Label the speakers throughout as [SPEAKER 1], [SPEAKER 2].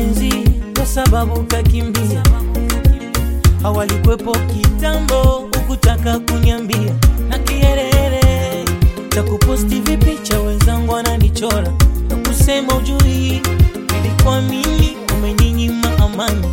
[SPEAKER 1] mapenzi kwa sababu kakimbia. Hawalikwepo kitambo ukutaka kunyambia. Na kielele cha kuposti vipicha wenzangu wananichora na kusema ujui ilikuwa mimi umeninyima amani.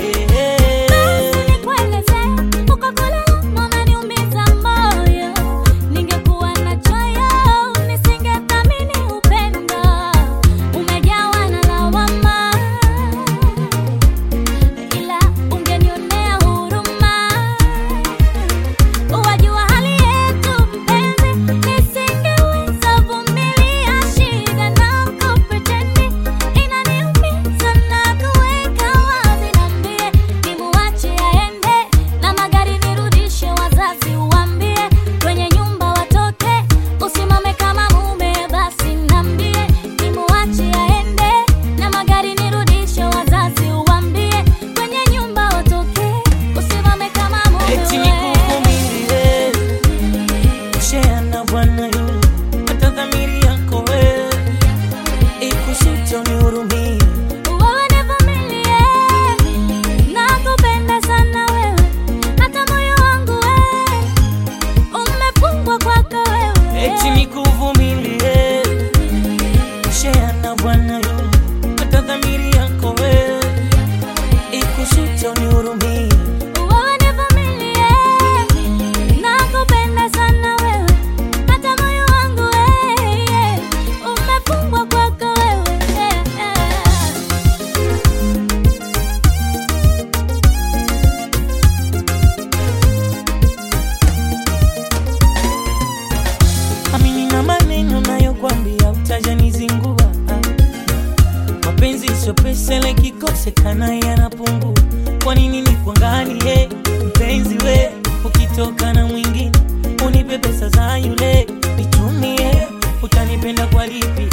[SPEAKER 1] Mapenzi sio pesa ile kikosekana yanapungua. Kwa nini nikuangalie mpenzi we ukitoka na mwingine? Unipe pesa za yule nitumie, utanipenda kwa lipi?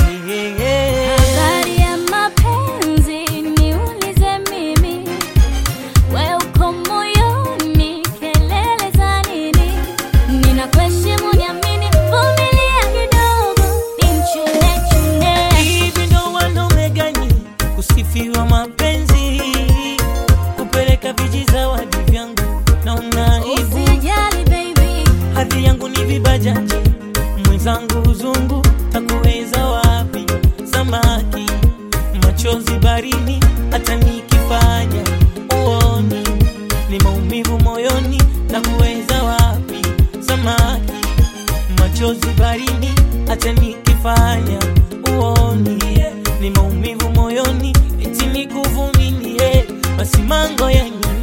[SPEAKER 2] Habari ya mapenzi niulize mimi, wewe uko moyoni kelele za nini? Ninakuheshimu niamini, vumilia kidogo nimchune chune.
[SPEAKER 1] Hivi ndo wanaume gani kusifiwa mapenzi, kupeleka vijizawadi vyangu na unaibu?
[SPEAKER 2] Usijali baby,
[SPEAKER 1] hadhi yangu ni vibajaji, mwenzangu uzungu takuweza wapi? Samaki machozi barini hata nikifanya uoni ni maumivu moyoni, takuweza wapi? Samaki machozi barini hata nikifanya uoni ni maumivu moyoni, eti nikuvumilie basi mango ya